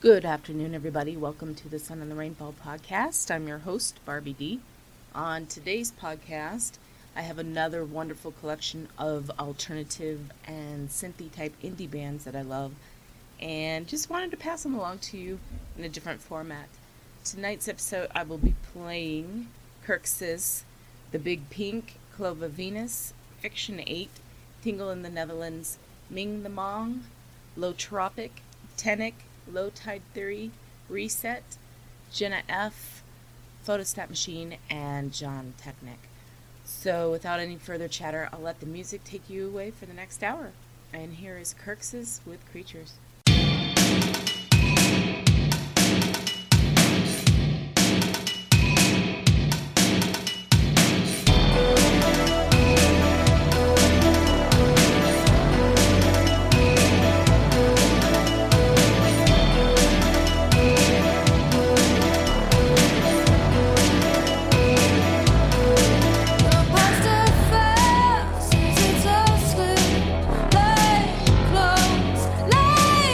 Good afternoon, everybody. Welcome to the Sun and the Rainfall podcast. I'm your host, Barbie D. On today's podcast, I have another wonderful collection of alternative and synthy type indie bands that I love, and just wanted to pass them along to you in a different format. Tonight's episode, I will be playing Kirksys, The Big Pink, Clova Venus, Fiction 8, Tingle in the Netherlands, Ming the Mong, Low Tropic, Tenic, Low Tide Theory, Reset, Jenna F, Photostat Machine, and John Technic. So without any further chatter, I'll let the music take you away for the next hour. And here is Kirksys with Creatures. Lay close, lay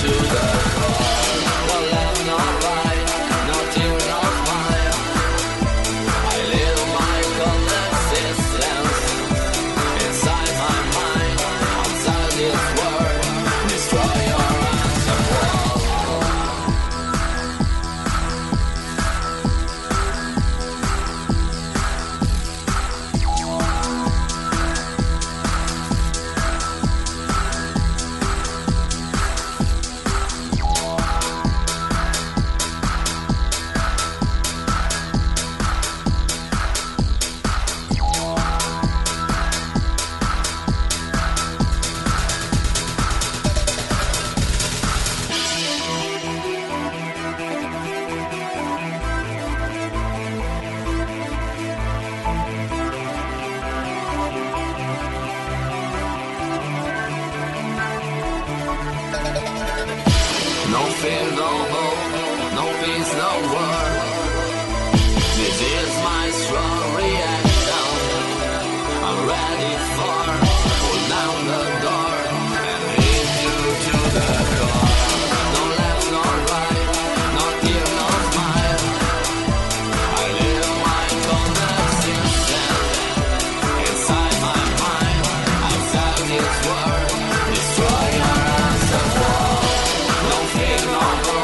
Destroy your answer wall. No fear, no more.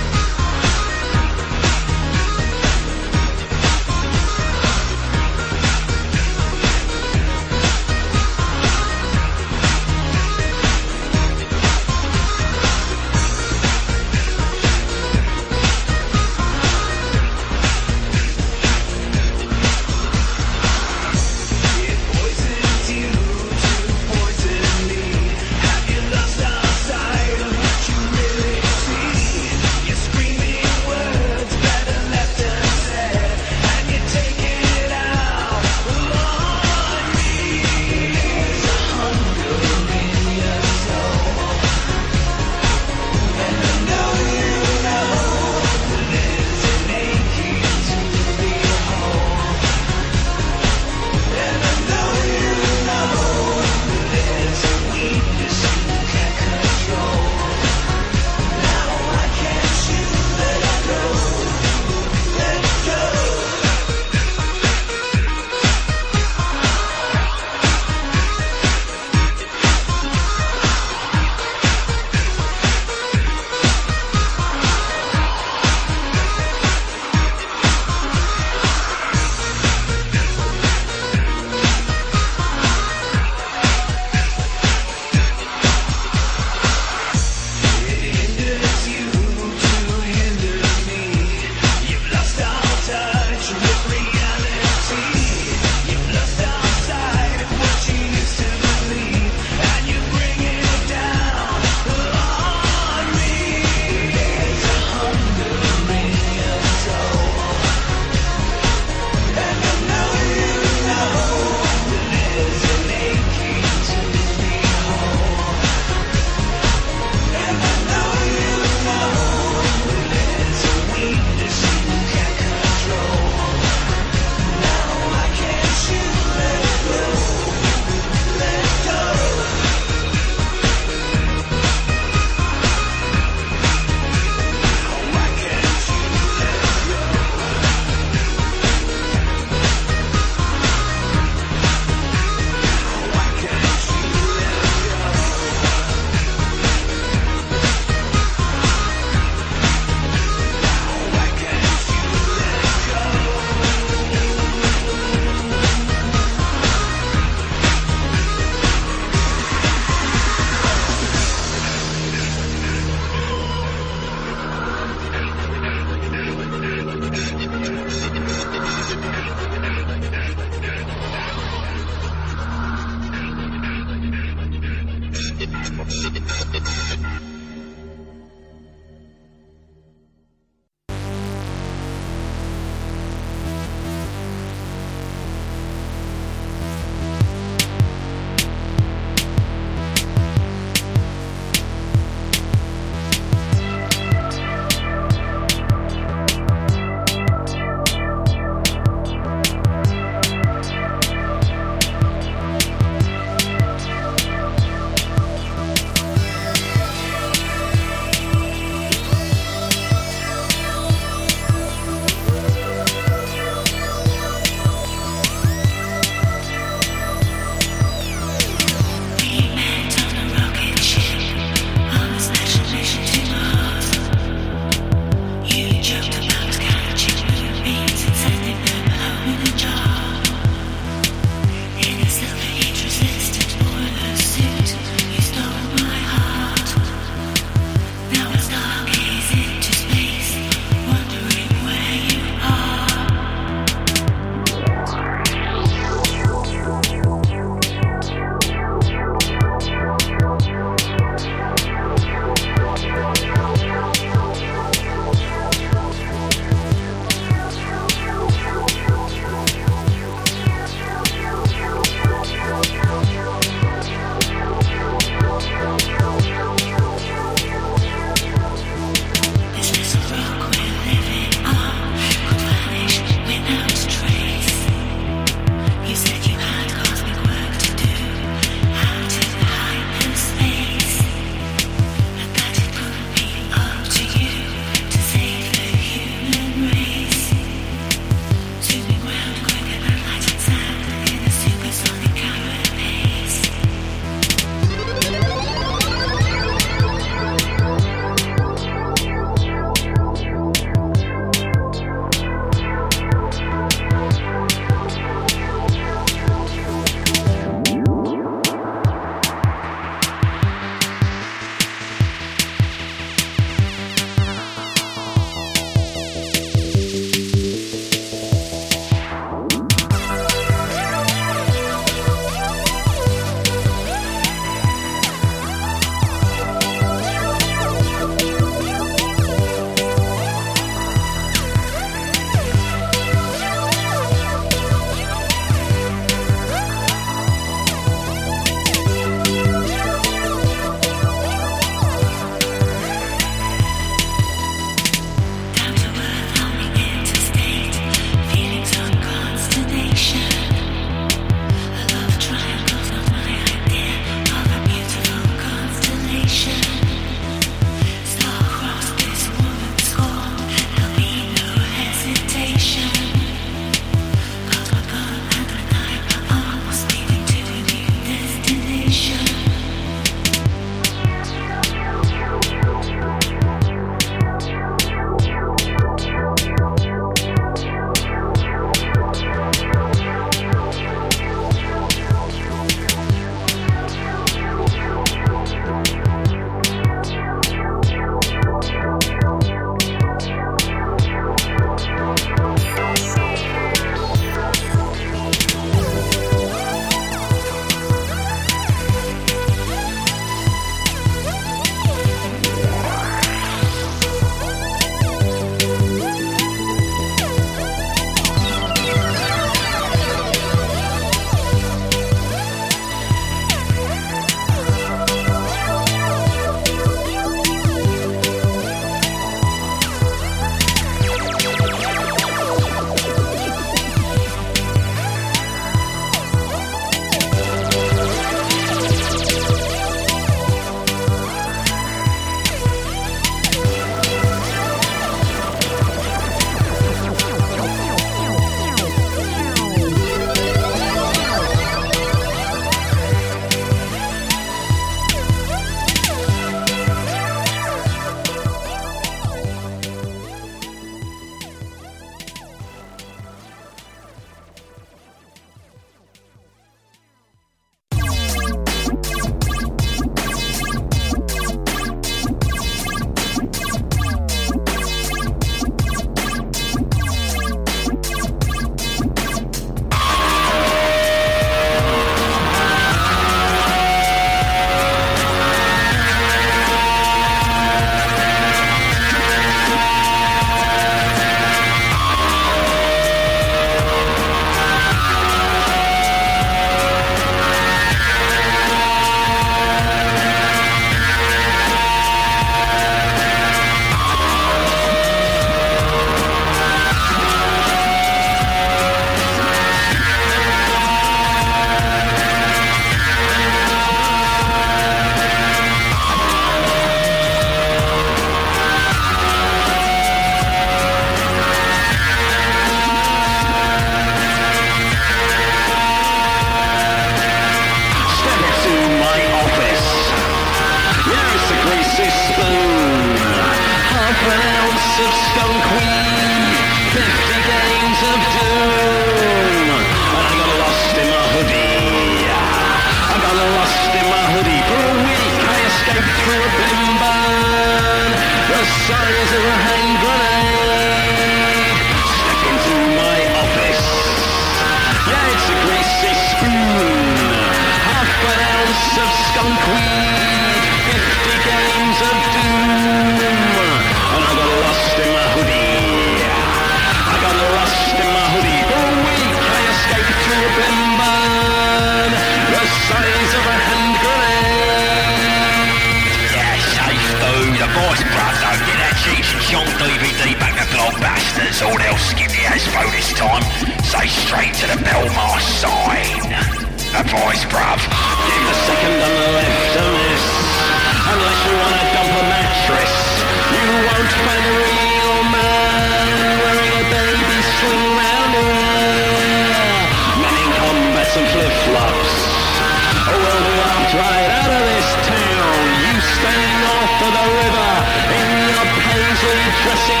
Espo this time. Say straight to the Belmar sign. Advice, bruv. Give the second on the left a miss. Unless you want to dump a mattress, you won't find a real man wearing a baby sling round here. Men in combats and flip-flops. Oh, we'll be off right out of this town. You stay north of the river in your paisley dressing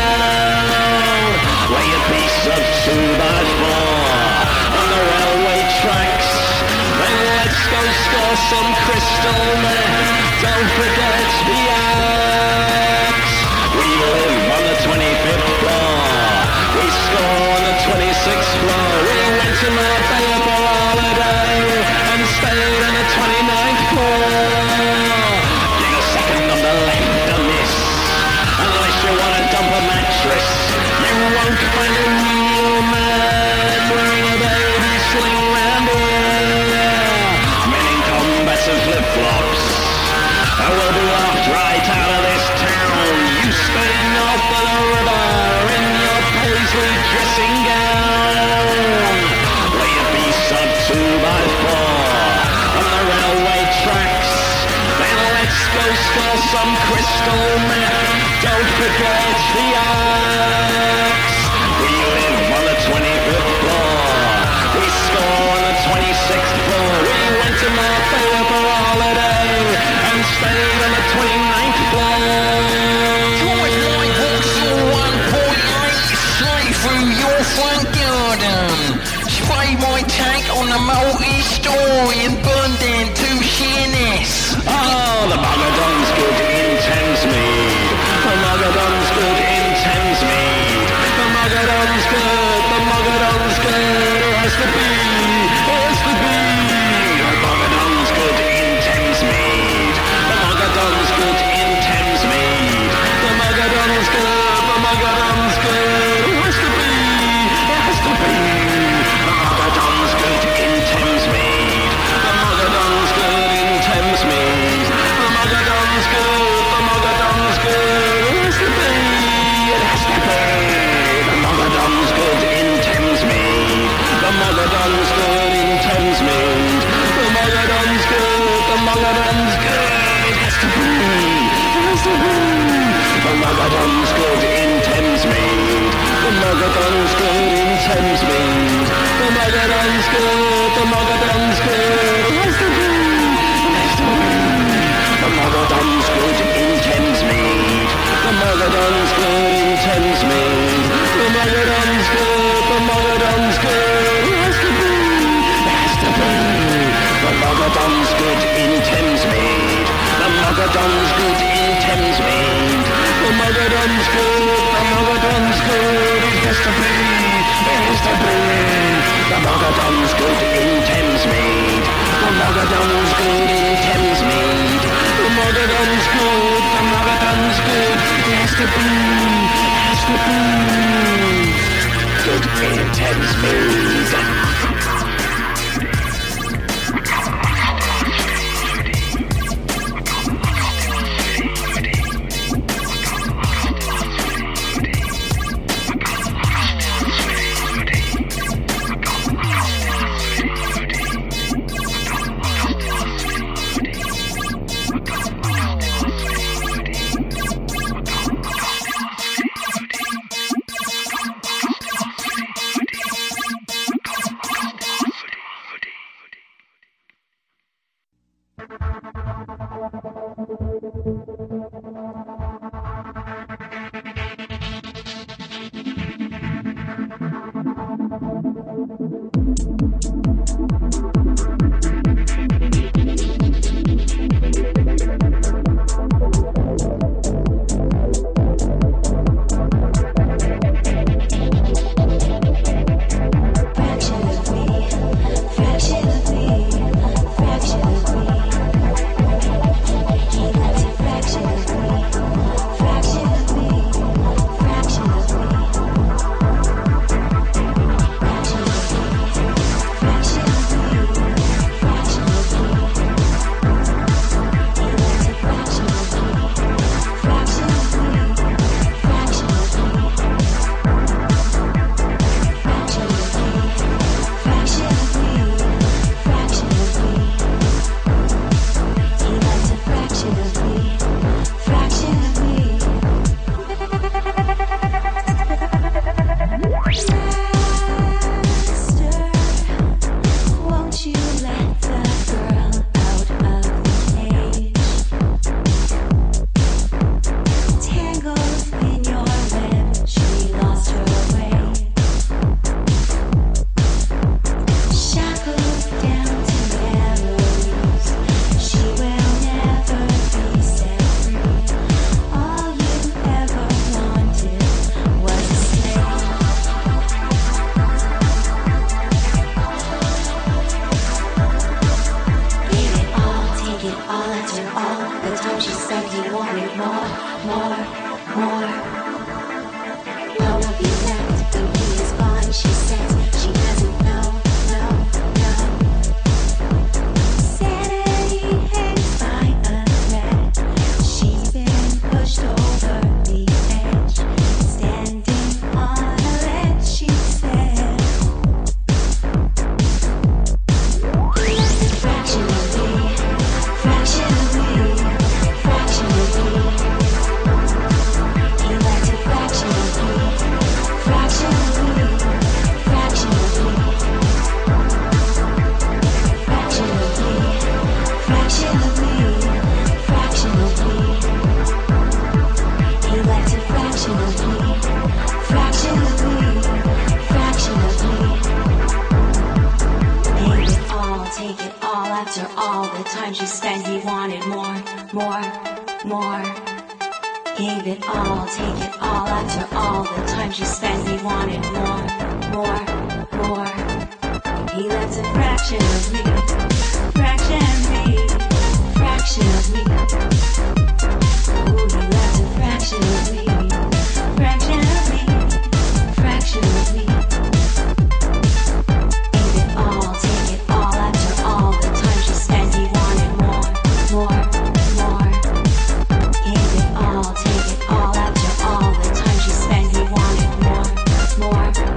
gown. Lay a piece of 2x4 on the railway tracks. Then let's go score some crystal meth. Don't forget the axe. We live on the 25th floor. We score on the 26th floor. We went to Marbella for holiday and stayed on the 29th floor. Give a second on the left a miss. Unless you want to dump a mattress, you won't find a real man wearing a baby sling round here. Men in combats and flip-flops. I will be off right out of this town. You stay north of the river in your paisley dressing gown. Lay a piece of 2x4 on the railway tracks. Then let's go score some crystal meth. Don't forget the axe. We live on the 25th floor. We score on the 26th floor. We went to Marbella for a holiday and stayed on the 29th floor. Drive my horse on 1.8 straight through your front garden. Spray my tank on the multi-story and burn down 2 Sheerness. Oh, the Mogadon's good in Thamesmead. The Mogadon's good in Thamesmead. The Mogadon's good. The Mogadon's good. It has to be. It has to be. The Mogadon's good in Thamesmead. The Mogadon's good in Thamesmead. The Mogadon's good. The Mogadon's good. It has to be. It has to be. The Mogadon's good in Thamesmead. The Mogadon's good in Thamesmead. The Mogadon's good. The Mogadon's good. It has to be. It has to be. The Mogadon's good in Thamesmead. The Mogadon's good in Thamesmead. The Mogadon's good. The Mogadon's good. It has to be. It has to be. The Mogadon's good in Thamesmead. The Mogadon's good in Thamesmead. The Mogadon's good. The Mogadon's good. It has to be. It has to be. The Mogadon's good in Thamesmead. The Mogadon's good in Thamesmead. The Mogadon's good. The Mogadon's good. It has to be. It has to be. The Mogadon's good in Thamesmead. The Mogadon's good in Thamesmead. The Mogadon's good. The Mogadon's good. It has to be. It has to be. The Mogadon's good in Thamesmead. The Mogadon's good in Thamesmead. The Mogadon's good. The Mogadon's good. It has to be. It has to be. Good in Thamesmead. time she spent, he wanted more, more, more. Gave it all, take it all. After all the time she spent, he wanted more, more, more. He left a fraction of me, fraction of me, fraction of me. Ooh, he left a fraction of me, fraction of me, fraction of me. Gave it all, take it all. After all the time she spent, he wanted more, more, more. Gave it all, take it all. After all the time she spent, he wanted more, more.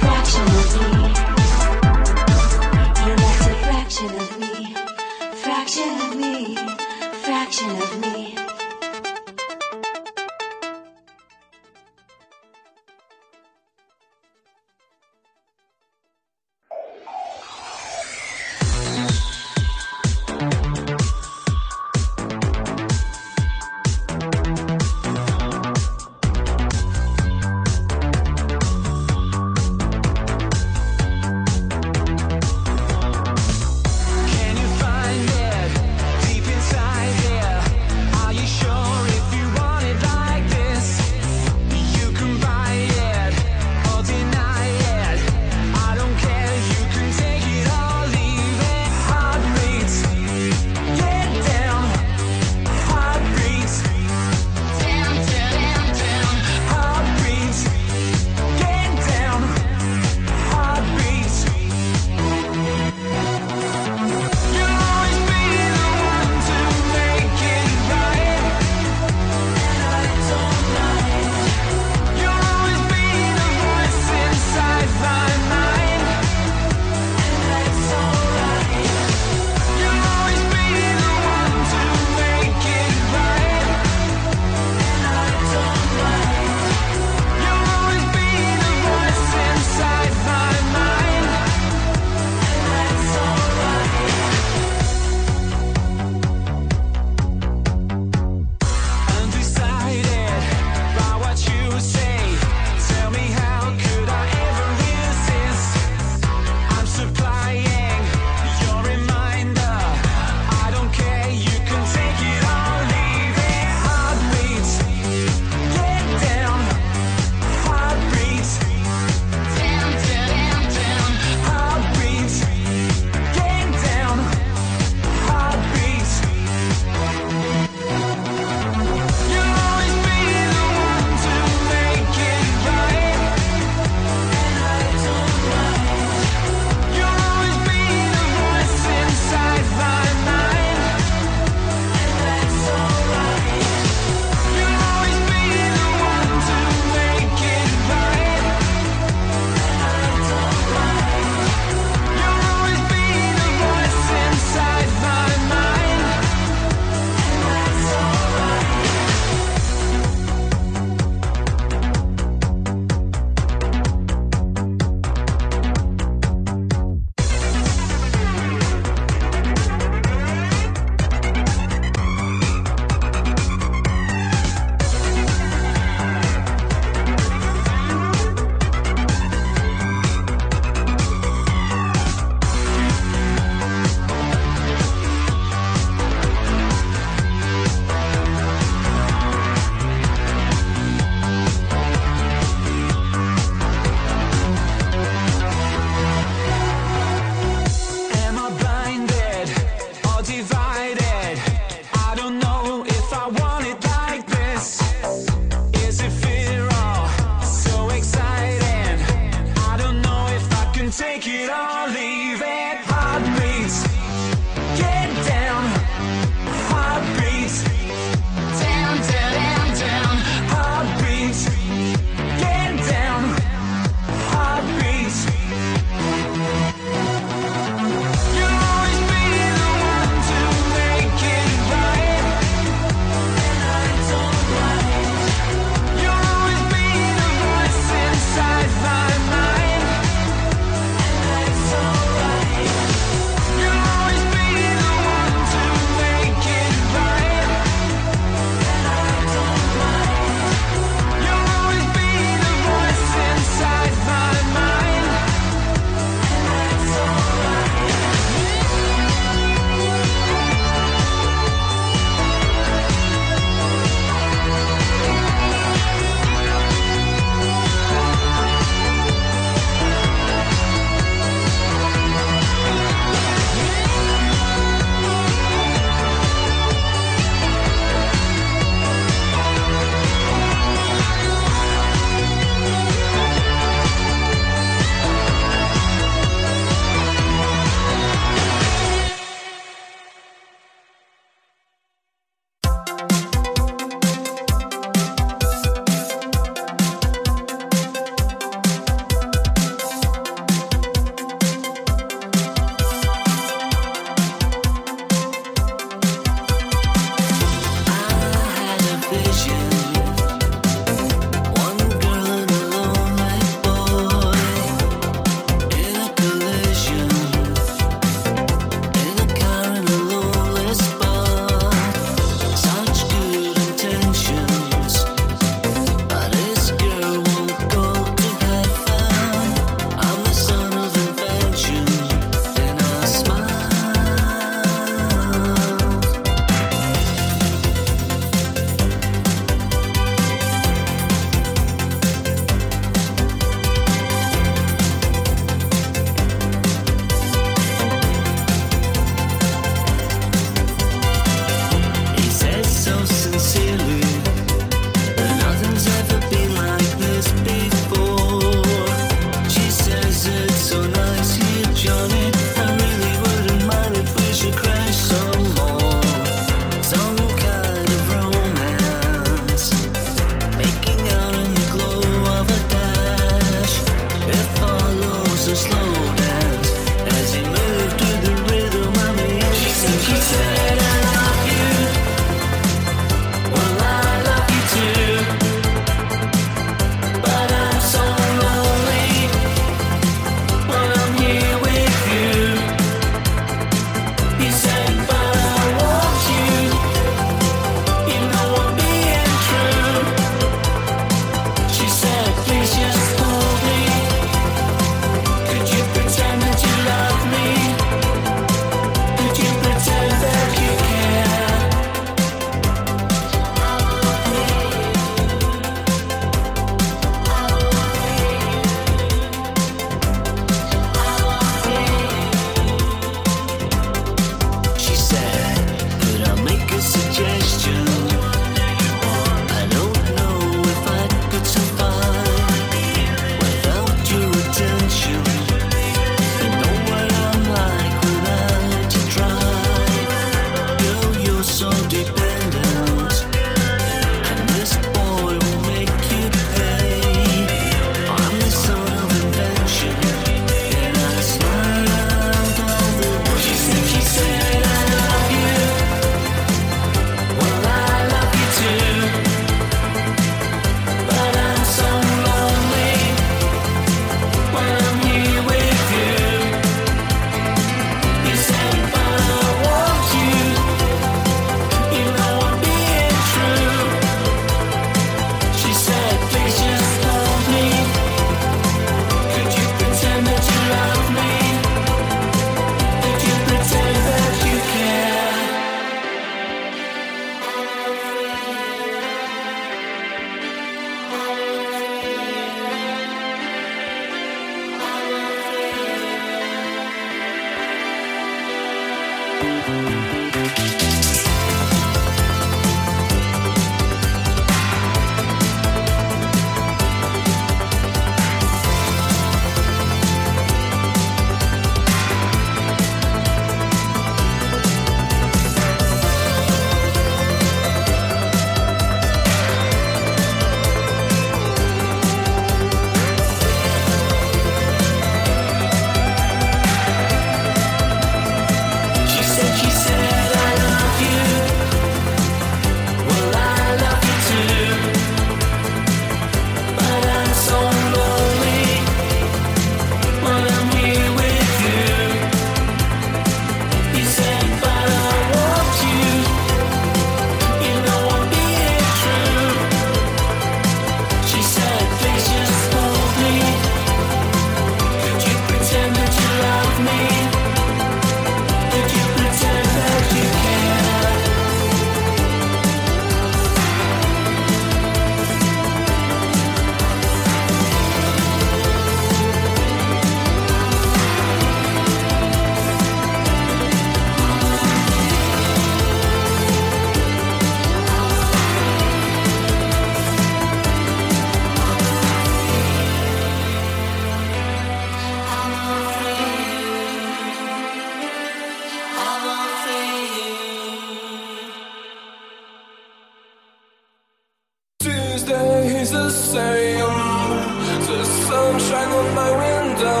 the same. The sunshine on my window.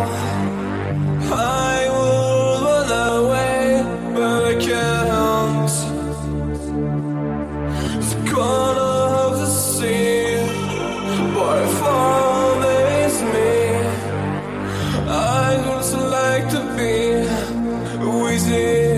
I will run away, but I can't. The corner of the sea, by far there is me. I would like to be with you.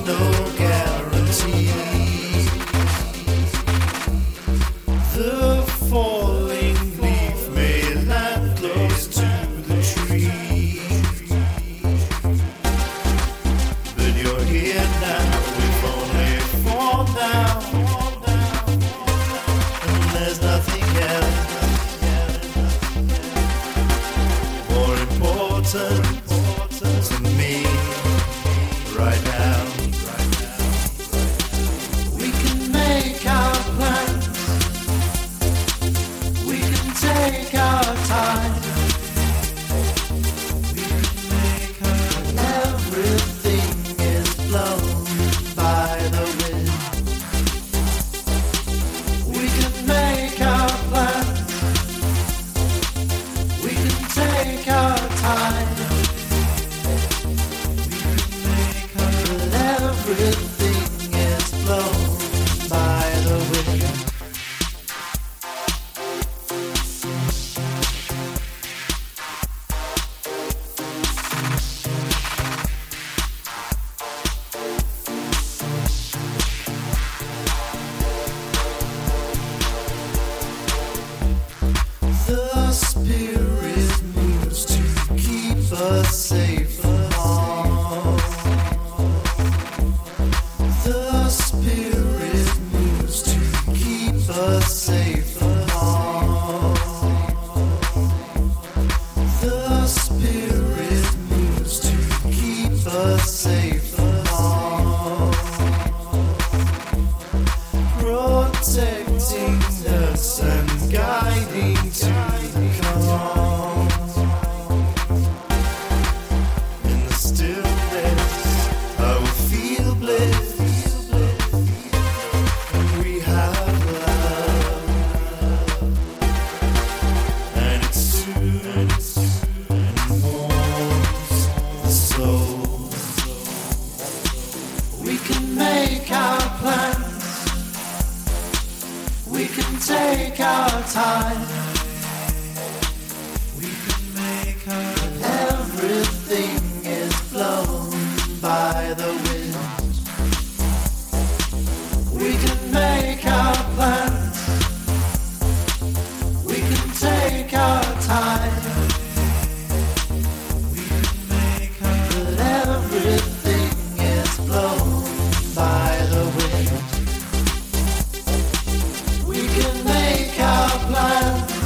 no guarantee. The falling leaf may land close to the tree, but you're here now, we've only for now, and there's nothing else more important to me right now. We can make our plans, we can take our time, we can make everything is blown by the wind. We can make our plans, we can take our time, everything is blown by the wind. The spirit moves to keep us safe from harm. The spirit moves to keep us safe from harm. The spirit moves to keep us safe from harm. Protecting us and guiding to the calm. In the stillness, I will feel bliss. We have love, and it soothes and warms the soul. We can make our plans, we can take our time, we can make our everything is blown by the wind. We can make our plans, we can take our time, we can make our everything is blown by the wind. We can make our plans,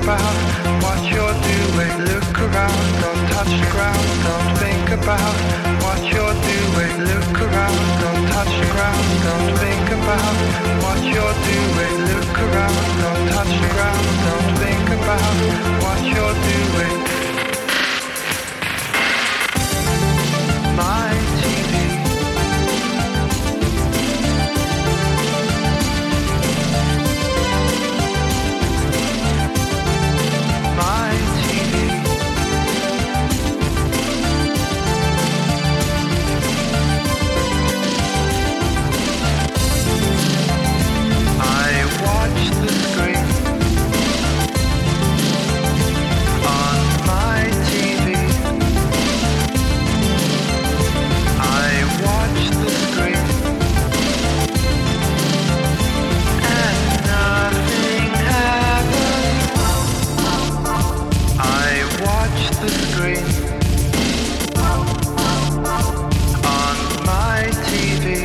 about what you're doing. Look around, don't touch the ground. Don't think about what you're doing. Look around, don't touch the ground. Don't think about what you're doing. Look around, don't touch the ground. Don't think about what you're doing. My TV. My TV. I watch the screen on my TV. I watch the screen and nothing happens. I watch the screen on my TV.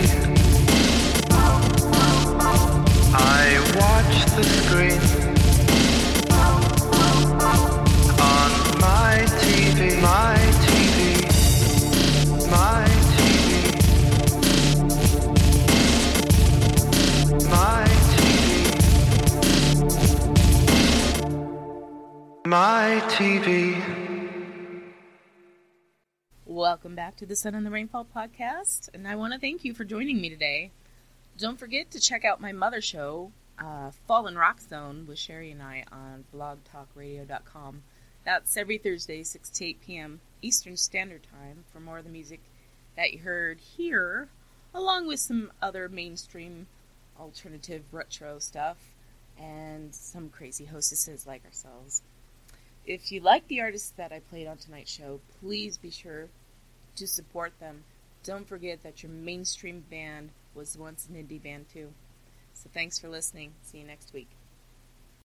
I watch the screen on my TV. My TV. My TV. My TV. My TV. Welcome back to the Sun and the Rainfall podcast, and I want to thank you for joining me today. Don't forget to check out my mother show, Fallen Rock Zone, with Sherry and I on blogtalkradio.com. That's every Thursday, 6 to 8 p.m. Eastern Standard Time, for more of the music that you heard here, along with some other mainstream alternative retro stuff and some crazy hostesses like ourselves. If you like the artists that I played on tonight's show, please be sure to support them. Don't forget that your mainstream band was once an indie band too. So thanks for listening. See you next week.